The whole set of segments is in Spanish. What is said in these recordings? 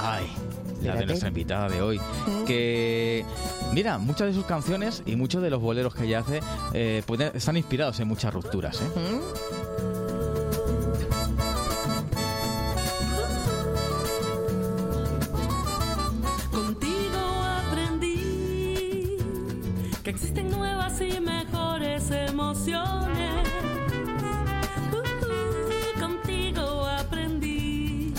Ay, la de nuestra invitada de hoy. Que, mira, muchas de sus canciones y muchos de los boleros que ella hace están inspirados en muchas rupturas, ¿eh? Contigo aprendí que existen nuevas y mejores emociones. Contigo aprendí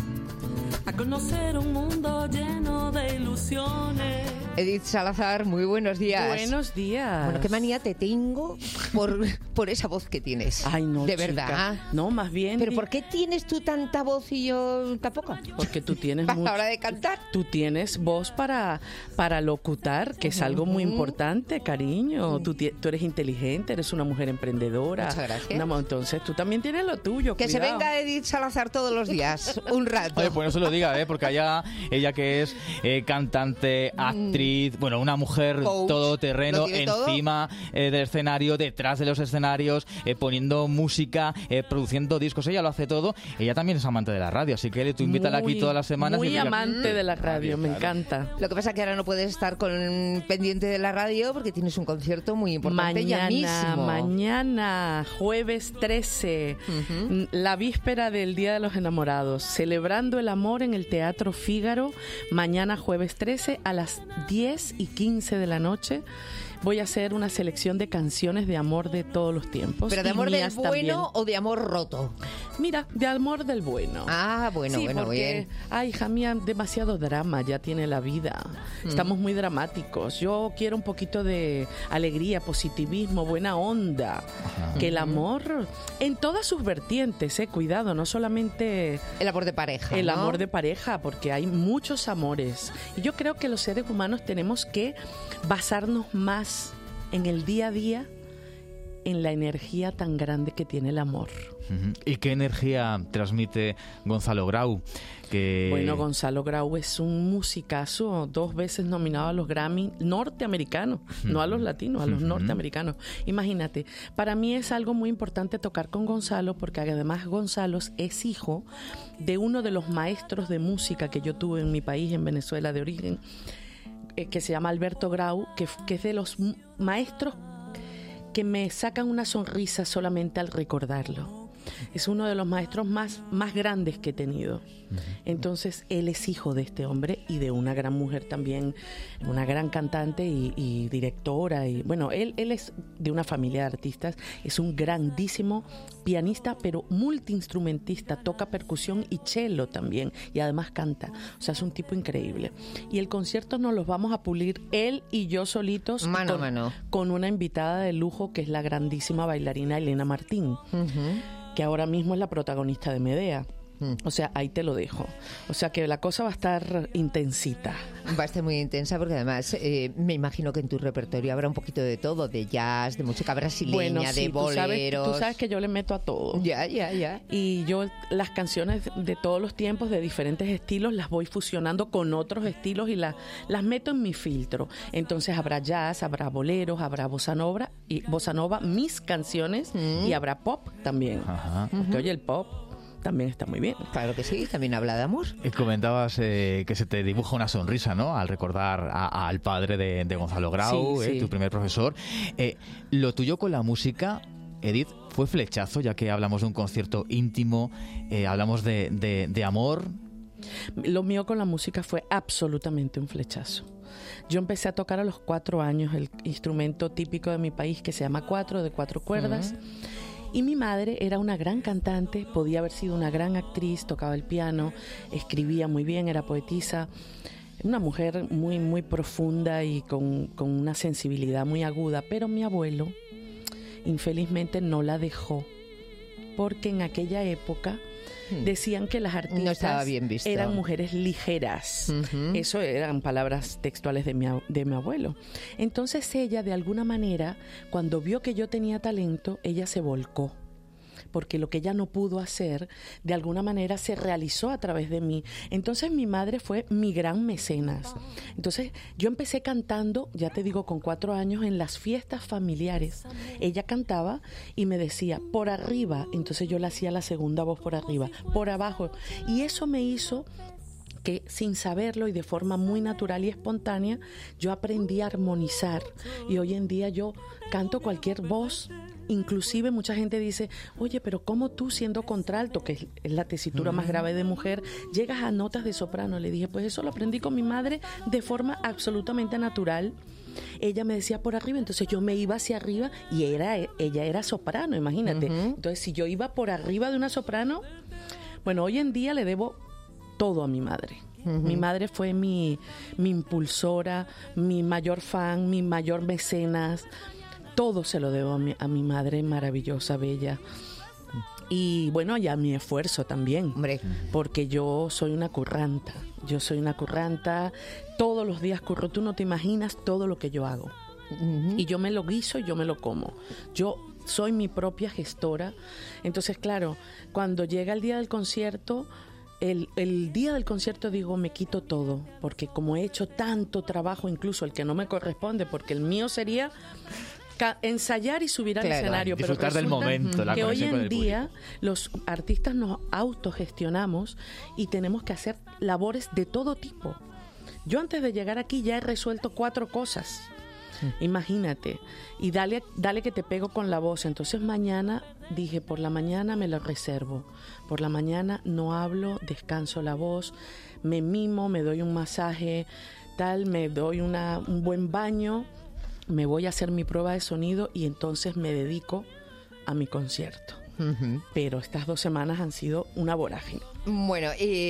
a conocer un mundo lleno de ilusiones. Edith Salazar, muy buenos días. Buenos días. Bueno, qué manía te tengo por esa voz que tienes. Ay, no, de chica. verdad. No, más bien. ¿Pero por qué tienes tú tanta voz y yo tan poca? Porque tú tienes a la hora de cantar. Tú tienes voz para locutar, que es algo muy importante, cariño. Tú eres inteligente, eres una mujer emprendedora. Muchas gracias. Entonces tú también tienes lo tuyo. Que cuidado. se venga Edith Salazar todos los días, un rato. Oye, pues no se lo diga, porque ella que es cantante, actriz, bueno, una mujer Coach, todoterreno, encima todo. Del escenario, detrás de los escenarios, poniendo música, produciendo discos, ella lo hace todo. Ella también es amante de la radio, así que tú invítala aquí todas las semanas. Muy amante de la radio, me encanta. Lo que pasa es que ahora no puedes estar pendiente de la radio porque tienes un concierto muy importante ya mismo. Mañana, jueves 13, la víspera del Día de los Enamorados, celebrando el amor en el Teatro Fígaro, mañana jueves 13 a las 10:15 de la noche. Voy a hacer una selección de canciones de amor de todos los tiempos. ¿Pero de amor del mías bueno también. o de amor roto? Mira, de amor del bueno. Ah, bueno, sí, bueno, porque, bien. ay, hija mía, demasiado drama ya tiene la vida. Estamos muy dramáticos. Yo quiero un poquito de alegría, positivismo, buena onda. Ajá. Que el amor, en todas sus vertientes, cuidado, no solamente... El amor de pareja, El ¿no? amor de pareja, porque hay muchos amores. Y yo creo que los seres humanos tenemos que basarnos más en el día a día, en la energía tan grande que tiene el amor. ¿Y qué energía transmite Gonzalo Grau? Bueno, Gonzalo Grau es un musicazo, 2 veces nominado a los Grammy norteamericanos, no a los latinos, a los norteamericanos. Imagínate, para mí es algo muy importante tocar con Gonzalo, porque además Gonzalo es hijo de uno de los maestros de música que yo tuve en mi país, en Venezuela de origen, que se llama Alberto Grau, que es de los maestros que me sacan una sonrisa solamente al recordarlo. Es uno de los maestros más grandes que he tenido. Entonces, él es hijo de este hombre y de una gran mujer también, una gran cantante y directora. Y bueno, él es de una familia de artistas, es un grandísimo pianista, pero multiinstrumentista, toca percusión y cello también, y además canta. O sea, es un tipo increíble. Y el concierto nos los vamos a pulir él y yo solitos, mano a mano, con una invitada de lujo que es la grandísima bailarina Elena Martín, que ahora mismo es la protagonista de Medea. O sea, ahí te lo dejo. O sea que la cosa va a estar intensita. Va a estar muy intensa porque además me imagino que en tu repertorio habrá un poquito de todo, de jazz, de música brasileña, bueno, sí, de boleros. Tú sabes que yo le meto a todo. Ya. Y yo las canciones de todos los tiempos, de diferentes estilos, las voy fusionando con otros estilos y las meto en mi filtro. Entonces habrá jazz, habrá boleros, habrá bossa nova, mis canciones, y habrá pop también. Porque oye, el pop también está muy bien. Claro que sí, también habla de amor. Comentabas que se te dibuja una sonrisa, ¿no?, al recordar al padre de Gonzalo Grau, sí. Tu primer profesor. Lo tuyo con la música, Edith, fue flechazo, ya que hablamos de un concierto íntimo, hablamos de amor. Lo mío con la música fue absolutamente un flechazo. Yo empecé a tocar a los 4 años el instrumento típico de mi país que se llama cuatro, de 4 cuerdas. Y mi madre era una gran cantante, podía haber sido una gran actriz, tocaba el piano, escribía muy bien, era poetisa. Una mujer muy, muy profunda y con una sensibilidad muy aguda. Pero mi abuelo, infelizmente, no la dejó, porque en aquella época decían que las artistas no estaba bien visto. Eran mujeres ligeras. Eso eran palabras textuales de mi abuelo. Entonces ella, de alguna manera, cuando vio que yo tenía talento, ella se volcó, porque lo que ella no pudo hacer, de alguna manera se realizó a través de mí. Entonces mi madre fue mi gran mecenas. Entonces yo empecé cantando, ya te digo, con 4 años, en las fiestas familiares. Ella cantaba y me decía, por arriba. Entonces yo le hacía la segunda voz por arriba, por abajo. Y eso me hizo que sin saberlo y de forma muy natural y espontánea, yo aprendí a armonizar. Y hoy en día yo canto cualquier voz. Inclusive mucha gente dice, oye, pero ¿cómo tú siendo contralto, que es la tesitura más grave de mujer, llegas a notas de soprano? Le dije, pues eso lo aprendí con mi madre de forma absolutamente natural. Ella me decía por arriba, entonces yo me iba hacia arriba y ella era soprano, imagínate. Entonces si yo iba por arriba de una soprano, bueno, hoy en día le debo todo a mi madre. Mi madre fue mi impulsora, mi mayor fan, mi mayor mecenas. Todo se lo debo a mi madre maravillosa, bella. Y bueno, y a mi esfuerzo también. Hombre. Porque yo soy una curranta. Todos los días curro. Tú no te imaginas todo lo que yo hago. Y yo me lo guiso y yo me lo como. Yo soy mi propia gestora. Entonces, claro, cuando llega el día del concierto... El día del concierto digo, me quito todo, porque como he hecho tanto trabajo, incluso el que no me corresponde, porque el mío sería ensayar y subir al escenario, pero disfrutar del momento, la que hoy conexión con en el día los artistas nos autogestionamos y tenemos que hacer labores de todo tipo. Yo antes de llegar aquí ya he resuelto 4 cosas. Imagínate, y dale que te pego con la voz. Entonces mañana dije, por la mañana me lo reservo, por la mañana no hablo, descanso la voz, me mimo, me doy un masaje, me doy un buen baño, me voy a hacer mi prueba de sonido y entonces me dedico a mi concierto. Pero estas 2 semanas han sido una vorágine. Bueno,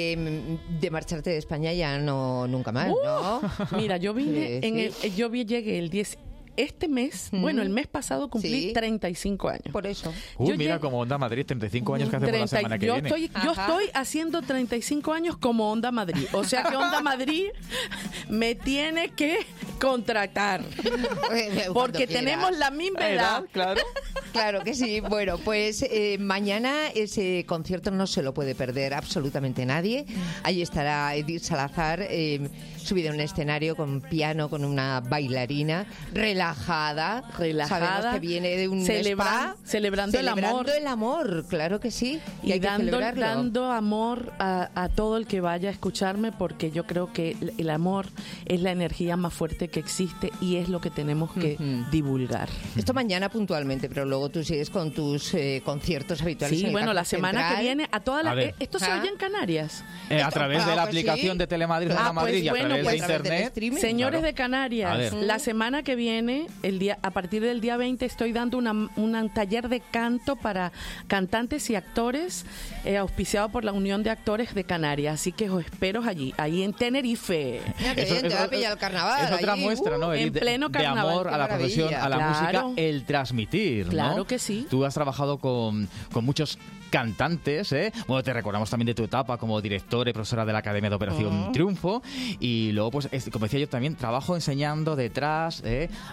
de marcharte de España ya nunca más, ¿no? Mira, yo vine llegué el 10. Este mes, bueno, el mes pasado cumplí 35 años. Por eso. Mira, como Onda Madrid, 35 años que hacemos la semana que viene. Yo estoy haciendo 35 años como Onda Madrid. O sea que Onda Madrid me tiene que contratar. Porque tenemos la misma edad. Claro. Claro que sí. Bueno, pues mañana ese concierto no se lo puede perder absolutamente nadie. Ahí estará Edith Salazar subida en un escenario con piano, con una bailarina relajada. Sabemos que viene de un spa. Celebrando el amor, claro que sí. Y hay dando amor a todo el que vaya a escucharme, porque yo creo que el amor es la energía más fuerte que existe y es lo que tenemos que divulgar. Esto mañana puntualmente, pero luego tú sigues con tus conciertos habituales. Sí, en el bueno, la Campo semana Central. que viene esto se oye en Canarias. A través de la aplicación de Telemadrid Onda Madrid y a través de internet. Señores de Canarias, la semana que viene, a partir del día 20, estoy dando un taller de canto para cantantes y actores, auspiciado por la Unión de Actores de Canarias. Así que os espero allí en Tenerife. Mira que bien, te va a pillar el carnaval. Es otra muestra, ¿no? En pleno carnaval. De amor a la profesión, a la música, el transmitir, ¿no? Claro que sí. Tú has trabajado con muchos cantantes, ¿eh? Bueno, te recordamos también de tu etapa como directora y profesora de la Academia de Operación Triunfo, y luego, pues, como decía yo también, trabajo enseñando detrás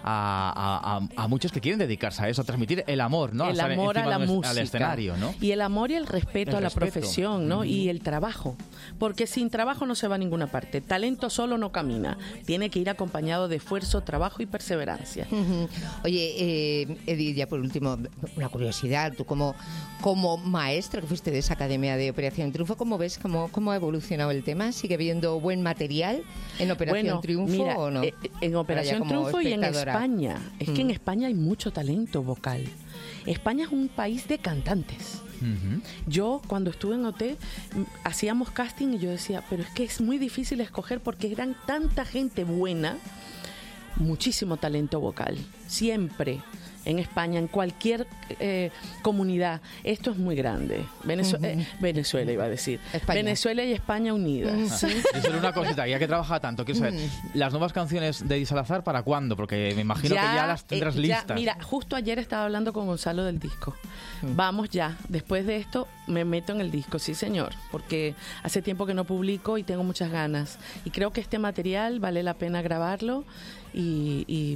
a muchos que quieren dedicarse a eso, a transmitir el amor, ¿no? El amor a la música. Al escenario, ¿no? Y el amor y el respeto a la profesión, ¿no? Y el trabajo, porque sin trabajo no se va a ninguna parte. Talento solo no camina, tiene que ir acompañado de esfuerzo, trabajo y perseverancia. Oye, Edith, ya por último, una curiosidad, tú como maestra que fuiste de esa Academia de Operación Triunfo, ¿cómo ves cómo ha evolucionado el tema? ¿Sigue habiendo buen material en Operación Triunfo mira, o no? En Operación Triunfo y en España. Es que en España hay mucho talento vocal. España es un país de cantantes. Yo cuando estuve en OT hacíamos casting y yo decía, pero es que es muy difícil escoger porque eran tanta gente buena, muchísimo talento vocal, siempre. En España, en cualquier comunidad, esto es muy grande. Venezuela iba a decir. España. Venezuela y España unidas. Eso es una cosita, ya que trabaja tanto, quiero saber, las nuevas canciones de Edith Salazar, ¿para cuándo? Porque me imagino que ya las tendrás listas. Mira, justo ayer estaba hablando con Gonzalo del disco. Vamos ya, después de esto me meto en el disco, sí señor, porque hace tiempo que no publico y tengo muchas ganas. Y creo que este material vale la pena grabarlo y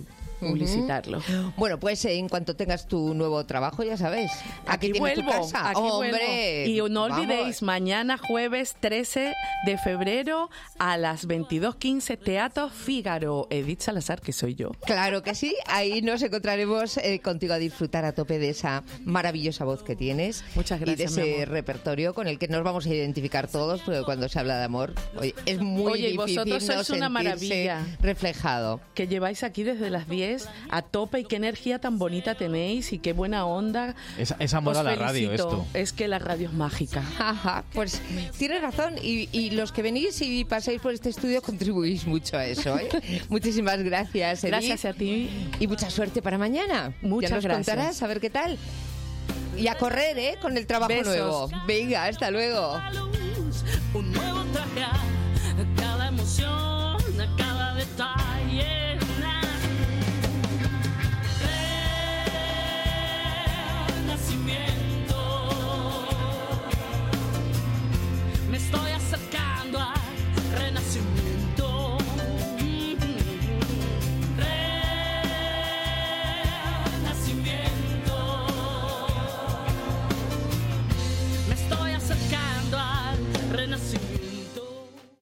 publicitarlo. Bueno, pues en cuanto tengas tu nuevo trabajo, ya sabes. Aquí tienes tu vuelvo, casa. aquí ¡Hombre! vuelvo. Y no olvidéis, Vamos. mañana jueves 13 de febrero a las 22:15, Teatro Fígaro. Edith Salazar, que soy yo. Claro que sí, ahí nos encontraremos contigo a disfrutar a tope de esa maravillosa voz que tienes. Muchas gracias, y de mi ese amor. repertorio con el que nos vamos a identificar todos, porque cuando se habla de amor, oye, es muy Oye, y difícil vosotros no sois una sentirse maravilla. reflejado. Que lleváis aquí desde las 10 a tope y qué energía tan bonita tenéis y qué buena onda. Es amor Os a la radio felicito. esto. Es que la radio es mágica. Ajá, pues tienes razón y los que venís y pasáis por este estudio contribuís mucho a eso. Muchísimas gracias, Edith. Gracias a ti. Y mucha suerte para mañana. Muchas ya nos gracias. contarás a ver qué tal. Y a correr, con el trabajo Besos. nuevo. Venga, hasta luego. Un nuevo traje, cada emoción